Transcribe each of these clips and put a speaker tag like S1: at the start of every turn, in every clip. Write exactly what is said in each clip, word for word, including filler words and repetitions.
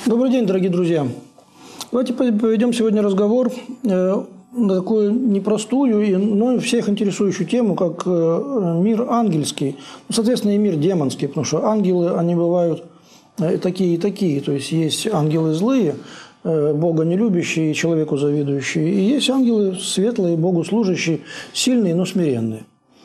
S1: Добрый день, дорогие друзья. Давайте поведем сегодня разговор на такую непростую, но всех интересующую тему, как мир ангельский, соответственно, и мир демонский, потому что ангелы, они бывают такие и такие, то есть есть ангелы злые, Бога не любящие, человеку завидующие, и есть ангелы светлые, Богу служащие, сильные, но смиренные.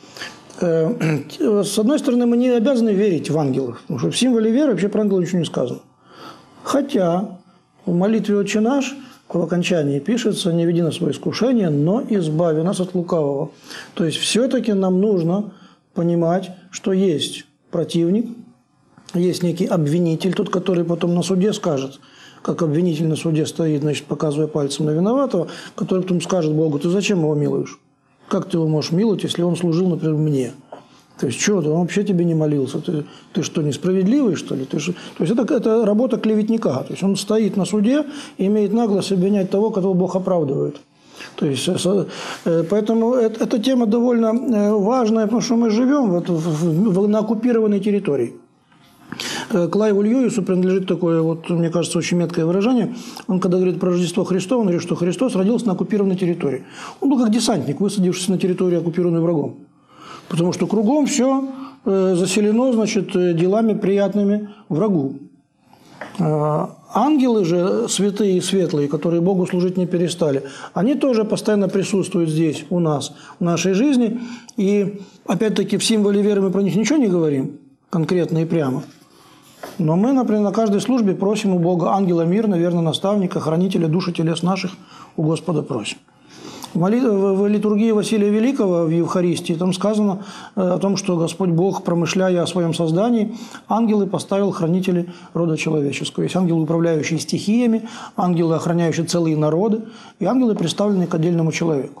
S1: С одной стороны, мы не обязаны верить в ангелов, потому что в символе веры вообще про ангелов ничего не сказано. Хотя в молитве «Отче наш» в окончании пишется: «Не веди нас в искушение, но избави нас от лукавого». То есть все-таки нам нужно понимать, что есть противник, есть некий обвинитель, тот, который потом на суде скажет, как обвинитель на суде стоит, значит, показывая пальцем на виноватого, который потом скажет Богу: «Ты зачем его милуешь? Как ты его можешь миловать, если он служил, например, мне?» То есть, что ты, он вообще тебе не молился. Ты, ты что, несправедливый, что ли? Ты, то есть, это, это работа клеветника. То есть, он стоит на суде и имеет наглость обвинять того, которого Бог оправдывает. То есть, поэтому это, эта тема довольно важная, потому что мы живем в, в, в, на оккупированной территории. Клайву Льюису принадлежит такое, вот, мне кажется, очень меткое выражение. Он, когда говорит про Рождество Христово, он говорит, что Христос родился на оккупированной территории. Он был как десантник, высадившийся на территории, оккупированной врагом. Потому что кругом все заселено, значит, делами приятными врагу. Ангелы же, святые и светлые, которые Богу служить не перестали, они тоже постоянно присутствуют здесь, у нас, в нашей жизни. И, опять-таки, в символе веры мы про них ничего не говорим, конкретно и прямо. Но мы, например, на каждой службе просим у Бога ангела мира, наверное, наставника, хранителя души телес наших, у Господа просим. В литургии Василия Великого в Евхаристии там сказано о том, что Господь Бог, промышляя о своем создании, ангелы поставил хранители рода человеческого. Есть ангелы, управляющие стихиями, ангелы, охраняющие целые народы, и ангелы, представленные к отдельному человеку.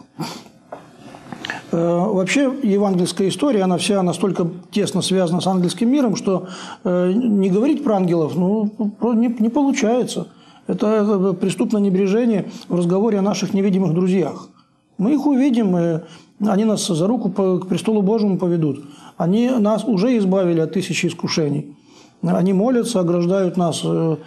S1: Вообще, евангельская история, она вся настолько тесно связана с ангельским миром, что не говорить про ангелов ну, не, не получается. Это преступное небрежение в разговоре о наших невидимых друзьях. Мы их увидим, и они нас за руку к престолу Божьему поведут. Они нас уже избавили от тысячи искушений. Они молятся, ограждают нас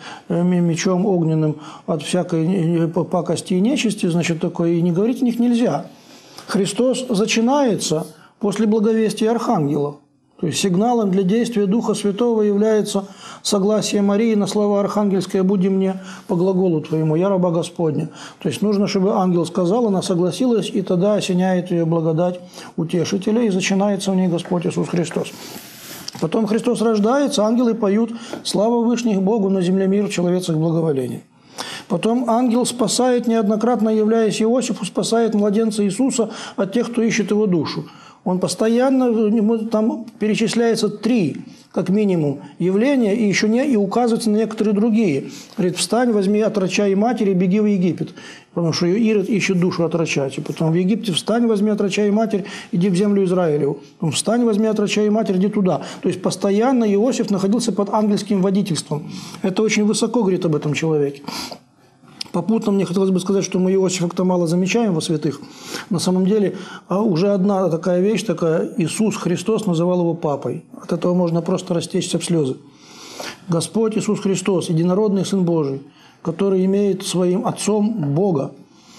S1: мечом огненным от всякой пакости и нечисти, значит, такое, и не говорить о них нельзя. Христос зачинается после благовестия архангелов. То есть сигналом для действия Духа Святого является согласие Марии на слова архангельское: «Буди мне по глаголу твоему, я раба Господня». То есть нужно, чтобы ангел сказал, она согласилась, и тогда осеняет ее благодать утешителя, и зачинается в ней Господь Иисус Христос. Потом Христос рождается, ангелы поют: «Слава Вышних Богу, на земле мир, в человецах благоволение». Потом ангел спасает, неоднократно являясь Иосифу, спасает младенца Иисуса от тех, кто ищет его душу. Он постоянно, там перечисляется три, как минимум, явления, и еще не, и указывается на некоторые другие. Говорит: «Встань, возьми отроча и матери, беги в Египет». Потому что Ирод ищет душу отрочать. И потом в Египте: «Встань, возьми отроча и матерь, иди в землю Израилеву». Потом: «Встань, возьми отроча и матерь, иди туда». То есть постоянно Иосиф находился под ангельским водительством. Это очень высоко говорит об этом человеке. Попутно мне хотелось бы сказать, что мы Иосифа как-то мало замечаем во святых. На самом деле уже одна такая вещь, такая: Иисус Христос называл его папой. От этого можно просто растечься в слезы. Господь Иисус Христос, единородный Сын Божий, который имеет своим Отцом Бога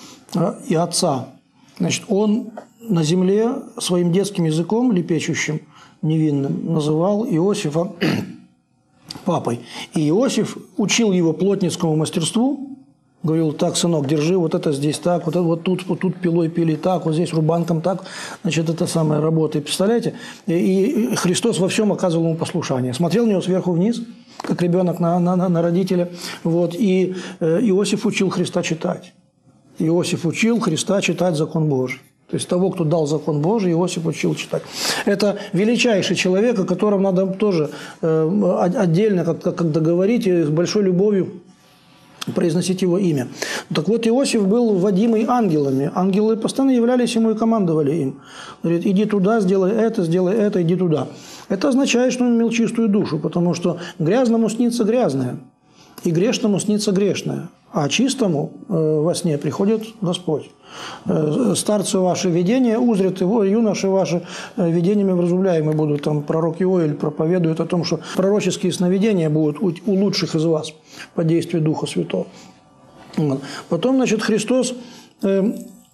S1: и Отца. Значит, Он на земле своим детским языком, лепечущим, невинным, называл Иосифа папой. И Иосиф учил его плотницкому мастерству. Говорил: «Так, сынок, держи, вот это здесь так, вот, это, вот тут, вот тут пилой пили так, вот здесь рубанком так». Значит, это самая работа. И представляете? И, и Христос во всем оказывал ему послушание. Смотрел на него сверху вниз, как ребенок на, на, на родителя. Вот. И Иосиф учил Христа читать. Иосиф учил Христа читать закон Божий. То есть того, кто дал закон Божий, Иосиф учил читать. Это величайший человек, о котором надо тоже отдельно как-то как говорить, и с большой любовью произносить его имя. Так вот, Иосиф был водимый ангелами. Ангелы постоянно являлись ему и командовали им. Говорит: «Иди туда, сделай это, сделай это, иди туда». Это означает, что он имел чистую душу, потому что грязному снится грязное. И грешному снится грешное, а чистому э, во сне приходит Господь. Э, старцы ваши видения узрят его, юноши ваши э, видениями вразумляемы будут. Там пророк Иоэль проповедует о том, что пророческие сновидения будут у, у лучших из вас по действию Духа Святого. Вот. Потом, значит, Христос э,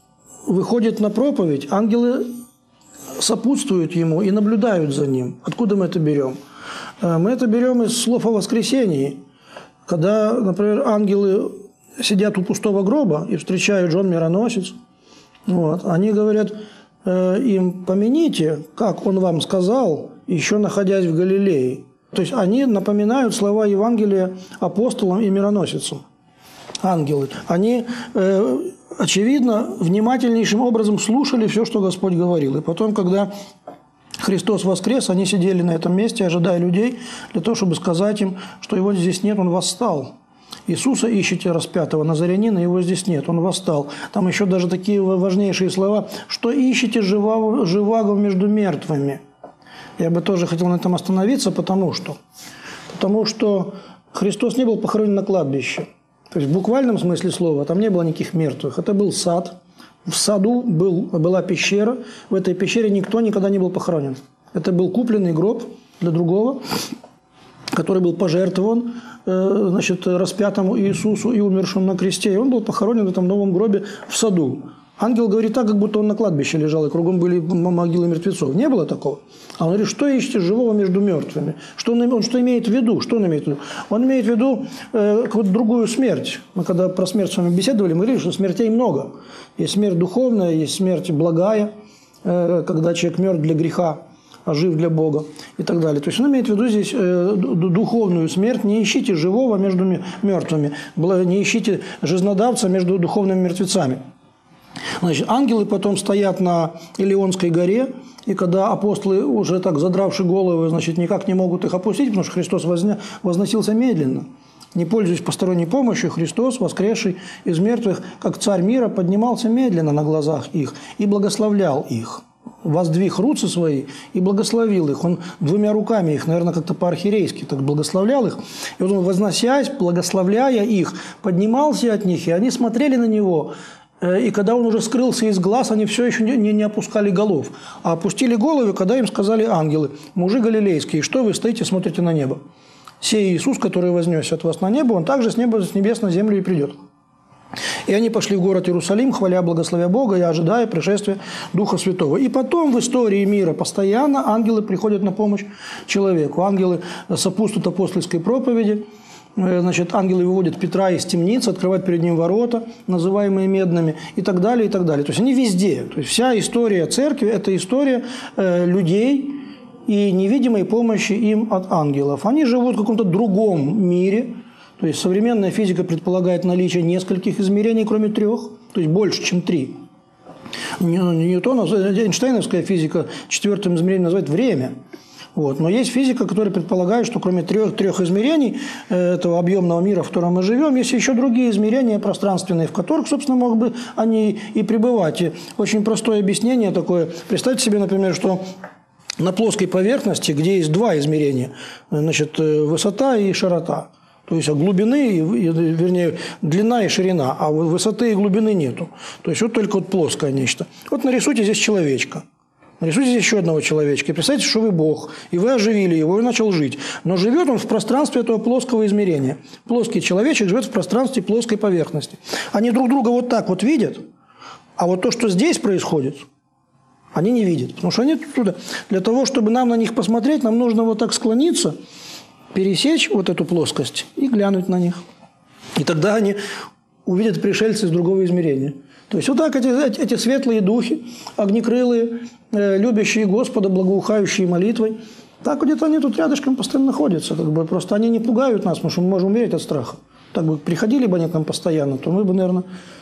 S1: выходит на проповедь, ангелы сопутствуют ему и наблюдают за ним. Откуда мы это берем? Э, мы это берем из слов о воскресении. Когда, например, ангелы сидят у пустого гроба и встречают Жон Мироносец, вот, они говорят э, им: помяните, как он вам сказал, еще находясь в Галилее. То есть они напоминают слова Евангелия апостолам и мироносицам. Ангелы. Они, э, очевидно, внимательнейшим образом слушали все, что Господь говорил. И потом, когда Христос воскрес, они сидели на этом месте, ожидая людей, для того, чтобы сказать им, что его здесь нет, он восстал. Иисуса ищете распятого, Назарянина, его здесь нет, он восстал. Там еще даже такие важнейшие слова, что ищете живаго, живаго между мертвыми. Я бы тоже хотел на этом остановиться, потому что, потому что Христос не был похоронен на кладбище. То есть в буквальном смысле слова там не было никаких мертвых. Это был сад. В саду был, была пещера, в этой пещере никто никогда не был похоронен. Это был купленный гроб для другого, который был пожертвован, значит, распятому Иисусу и умершему на кресте. И он был похоронен в этом новом гробе в саду. Ангел говорит так, как будто он на кладбище лежал, и кругом были могилы мертвецов. Не было такого. А он говорит, что ищете живого между мертвыми? Что он, он что имеет в виду? Что он имеет в виду? Он имеет в виду э, какую-то другую смерть. Мы когда про смерть с вами беседовали, мы говорили, что смертей много. Есть смерть духовная, есть смерть благая, э, когда человек мертв для греха, а жив для Бога и так далее. То есть он имеет в виду здесь э, духовную смерть. Не ищите живого между мертвыми, не ищите жизнодавца между духовными мертвецами. Значит, ангелы потом стоят на Илионской горе, и когда апостолы, уже так задравши головы, значит, никак не могут их опустить, потому что Христос возня... возносился медленно. Не пользуясь посторонней помощью, Христос, воскресший из мертвых, как царь мира, поднимался медленно на глазах их и благословлял их. Воздвиг руцы свои и благословил их. Он двумя руками их, наверное, как-то по-архирейски так благословлял их. И вот он, возносясь, благословляя их, поднимался от них, и они смотрели на него. И когда он уже скрылся из глаз, они все еще не, не опускали голов, а опустили головы, когда им сказали ангелы: мужи галилейские, что вы стоите, смотрите на небо? Сей Иисус, который вознесся от вас на небо, он также с неба, с небес на землю и придет. И они пошли в город Иерусалим, хваля, благословя Бога и ожидая пришествия Духа Святого. И потом в истории мира постоянно ангелы приходят на помощь человеку. Ангелы сопутствуют апостольской проповеди. Значит, ангелы выводят Петра из темницы, открывают перед ним ворота, называемые медными, и так далее, и так далее. То есть они везде. То есть вся история церкви – это история э, людей и невидимой помощи им от ангелов. Они живут в каком-то другом мире. То есть современная физика предполагает наличие нескольких измерений, кроме трех, то есть больше, чем три. Ньютона, Эйнштейновская физика четвертым измерением называет время. Вот. Но есть физика, которая предполагает, что кроме трех, трех измерений этого объемного мира, в котором мы живем, есть еще другие измерения пространственные, в которых, собственно, могут бы они и пребывать. И очень простое объяснение такое. Представьте себе, например, что на плоской поверхности, где есть два измерения, значит, высота и широта, то есть глубины, вернее, длина и ширина, а высоты и глубины нету. То есть вот только вот плоское нечто. Вот нарисуйте здесь человечка. Нарисуйте здесь еще одного человечка. И представьте, что вы Бог, и вы оживили его, и он начал жить. Но живет он в пространстве этого плоского измерения. Плоский человечек живет в пространстве плоской поверхности. Они друг друга вот так вот видят, а вот то, что здесь происходит, они не видят. Потому что они туда. Для того, чтобы нам на них посмотреть, нам нужно вот так склониться, пересечь вот эту плоскость и глянуть на них. И тогда они увидят пришельцы из другого измерения. То есть вот так эти, эти светлые духи, огнекрылые, э, любящие Господа, благоухающие молитвой, так где-то они тут рядышком постоянно находятся. Как бы, просто они не пугают нас, потому что мы можем умереть от страха. Так бы приходили бы они к нам постоянно, то мы бы, наверное,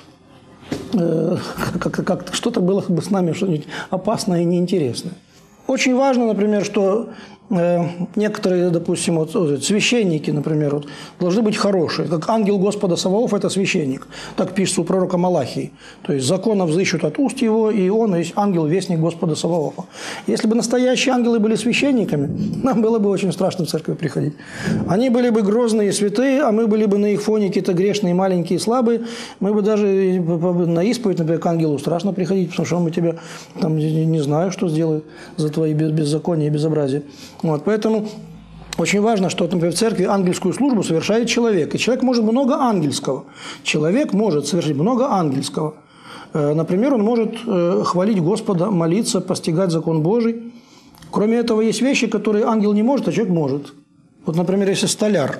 S1: э, как, как, что-то было бы с нами что-нибудь опасное и неинтересное. Очень важно, например, что некоторые, допустим, вот, священники, например, вот, должны быть хорошие. Как ангел Господа Саваоф – это священник. Так пишется у пророка Малахии. То есть законов взыщут от уст его, и он есть ангел-вестник Господа Саваофа. Если бы настоящие ангелы были священниками, нам было бы очень страшно в церковь приходить. Они были бы грозные и святые, а мы были бы на их фоне какие-то грешные, маленькие, слабые. Мы бы даже на исповедь, например, к ангелу страшно приходить, потому что он бы тебя, там, не знаю, что сделает за твои беззакония и безобразия. Вот, поэтому очень важно, что, например, в церкви ангельскую службу совершает человек. И человек может много ангельского. Человек может совершить много ангельского. Например, он может хвалить Господа, молиться, постигать закон Божий. Кроме этого, есть вещи, которые ангел не может, а человек может. Вот, например, если столяр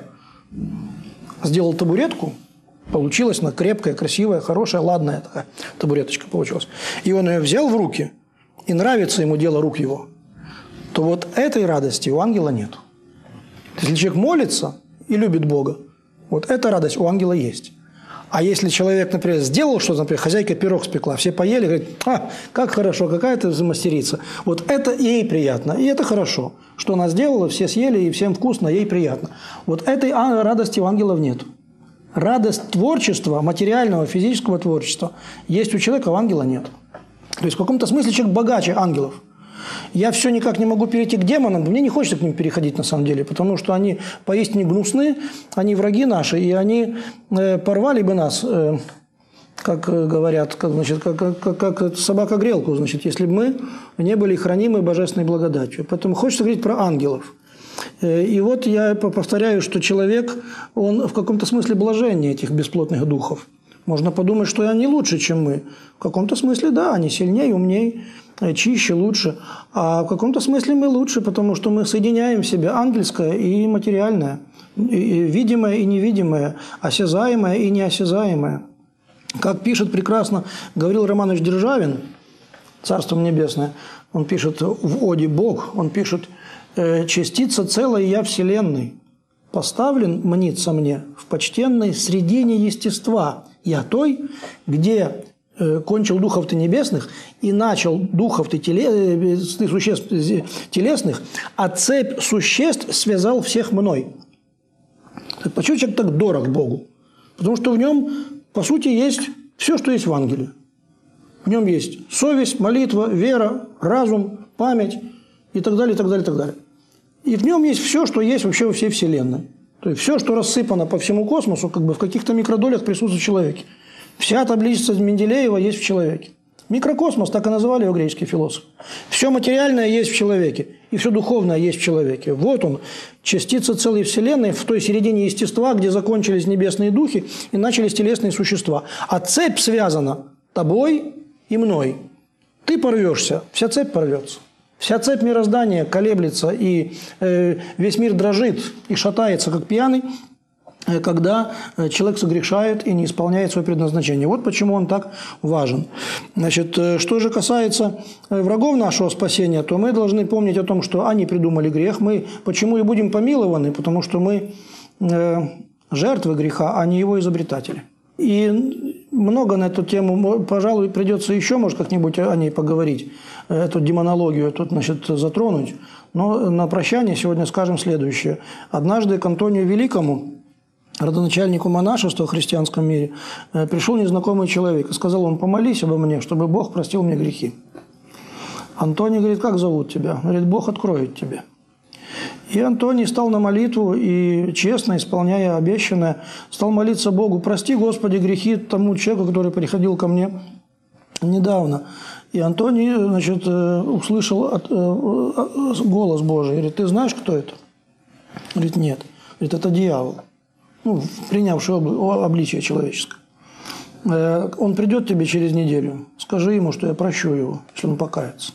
S1: сделал табуретку, получилась она крепкая, красивая, хорошая, ладная такая табуреточка получилась. И он ее взял в руки, и нравится ему дело рук его, то вот этой радости у ангела нет. Если человек молится и любит Бога, вот эта радость у ангела есть. А если человек, например, сделал что-то, например, хозяйка пирог спекла, все поели, говорят, а, как хорошо, какая ты мастерица. Вот это ей приятно, и это хорошо. Что она сделала, все съели, и всем вкусно, ей приятно. Вот этой радости у ангелов нет. Радость творчества, материального, физического творчества есть у человека, а у ангела нет. То есть в каком-то смысле человек богаче ангелов. Я все никак не могу перейти к демонам, мне не хочется к ним переходить на самом деле, потому что они поистине гнусны, они враги наши, и они э, порвали бы нас, э, как говорят, как, значит, как, как, как собака-грелку, значит, если бы мы не были хранимы божественной благодатью. Поэтому хочется говорить про ангелов. И вот я повторяю, что человек, он в каком-то смысле блаженнее этих бесплотных духов. Можно подумать, что они лучше, чем мы. В каком-то смысле, да, они сильнее, умнее, чище, лучше. А в каком-то смысле мы лучше, потому что мы соединяем в себе ангельское и материальное, и видимое и невидимое, осязаемое и неосязаемое. Как пишет прекрасно Гавриил Романович Державин, Царство Небесное, он пишет в оде «Бог», он пишет «Частица целой я вселенной, поставлен, мнится мне, в почтенной средине естества, я той, где кончил духов ты небесных и начал духов ты теле... существ телесных, а цепь существ связал всех мной». Почему человек так дорог Богу? Потому что в нем, по сути, есть все, что есть в ангеле. В нем есть совесть, молитва, вера, разум, память и так далее, и так далее, и так далее. И в нем есть все, что есть вообще во всей Вселенной. То есть все, что рассыпано по всему космосу, как бы в каких-то микродолях присутствует в человеке. Вся таблица Менделеева есть в человеке. Микрокосмос, так и называли его греческие философы. Все материальное есть в человеке, и все духовное есть в человеке. Вот он, частица целой Вселенной, в той середине естества, где закончились небесные духи и начались телесные существа. А цепь связана тобой и мной. Ты порвешься, вся цепь порвется. Вся цепь мироздания колеблется, и э, весь мир дрожит и шатается, как пьяный, э, когда человек согрешает и не исполняет свое предназначение. Вот почему он так важен. Значит, э, что же касается врагов нашего спасения, то мы должны помнить о том, что они придумали грех. Мы почему и будем помилованы? Потому что мы э, жертвы греха, а не его изобретатели. И много на эту тему, пожалуй, придется еще, может, как-нибудь о ней поговорить, эту демонологию тут, значит, затронуть. Но на прощание сегодня скажем следующее. Однажды к Антонию Великому, родоначальнику монашества в христианском мире, пришел незнакомый человек и сказал ему: помолись обо мне, чтобы Бог простил мне грехи. Антоний говорит: как зовут тебя? Говорит: Бог откроет тебе. И Антоний стал на молитву и, честно исполняя обещанное, стал молиться Богу: прости, Господи, грехи тому человеку, который приходил ко мне недавно. И Антоний, значит, услышал голос Божий. Говорит: ты знаешь, кто это? Говорит: нет. Говорит: это дьявол, ну, принявший обличие человеческое. Он придет к тебе через неделю. Скажи ему, что я прощу его, если он покается.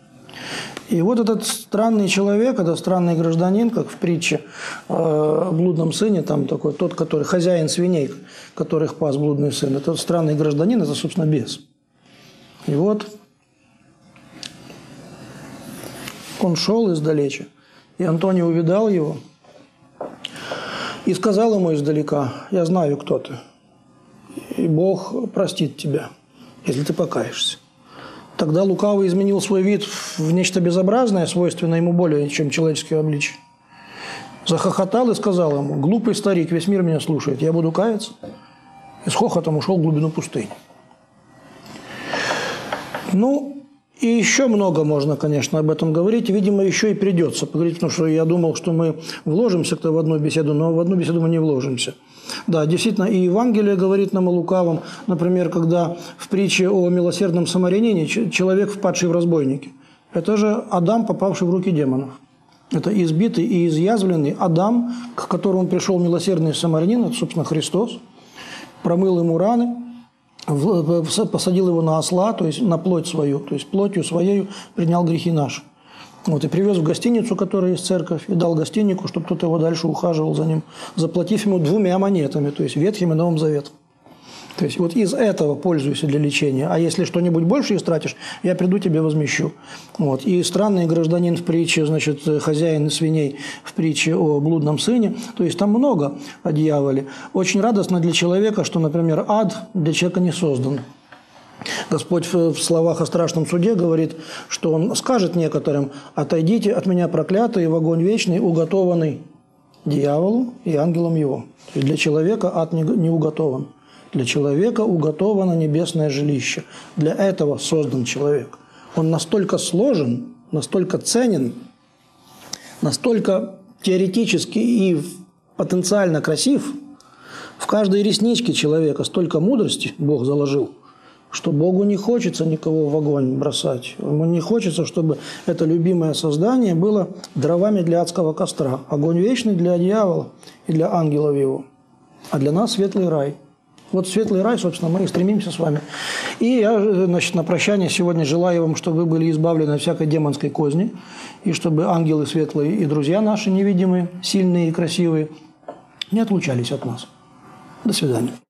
S1: И вот этот странный человек, этот странный гражданин, как в притче о блудном сыне, там такой тот, который хозяин свиней, которых пас блудный сын, этот странный гражданин, это, собственно, бес. И вот он шел издалеча, и Антоний увидал его и сказал ему издалека: я знаю, кто ты, и Бог простит тебя, если ты покаешься. Тогда лукавый изменил свой вид в нечто безобразное, свойственное ему более, чем человеческое обличие. Захохотал и сказал ему: «Глупый старик, весь мир меня слушает, я буду каяться». И с хохотом ушел в глубину пустыни. Ну, и еще много можно, конечно, об этом говорить. Видимо, еще и придется поговорить, потому что я думал, что мы вложимся-то в одну беседу, но в одну беседу мы не вложимся. Да, действительно, и Евангелие говорит нам о лукавом. Например, когда в притче о милосердном самарянине человек, впадший в разбойники. Это же Адам, попавший в руки демонов. Это избитый и изъязвленный Адам, к которому пришел милосердный самарянин, это, собственно, Христос, промыл ему раны, посадил его на осла, то есть на плоть свою, то есть плотью своей принял грехи наши. Вот, и привез в гостиницу, которая есть церковь, и дал гостинику, чтобы кто-то его дальше ухаживал за ним, заплатив ему двумя монетами, то есть Ветхим и Новым Заветом. То есть вот из этого пользуйся для лечения. А если что-нибудь больше истратишь, я приду тебе возмещу. Вот. И странный гражданин в притче, значит, хозяин свиней в притче о блудном сыне. То есть там много о дьяволе. Очень радостно для человека, что, например, ад для человека не создан. Господь в словах о страшном суде говорит, что Он скажет некоторым: «Отойдите от меня, проклятые, в огонь вечный, уготованный дьяволу и ангелам его». То есть для человека ад не уготован. Для человека уготовано небесное жилище. Для этого создан человек. Он настолько сложен, настолько ценен, настолько теоретически и потенциально красив. В каждой ресничке человека столько мудрости Бог заложил, что Богу не хочется никого в огонь бросать. Ему не хочется, чтобы это любимое создание было дровами для адского костра. Огонь вечный для дьявола и для ангелов его. А для нас светлый рай. Вот светлый рай, собственно, мы и стремимся с вами. И я, значит, на прощание сегодня желаю вам, чтобы вы были избавлены от всякой демонской козни, и чтобы ангелы светлые и друзья наши невидимые, сильные и красивые не отлучались от нас. До свидания.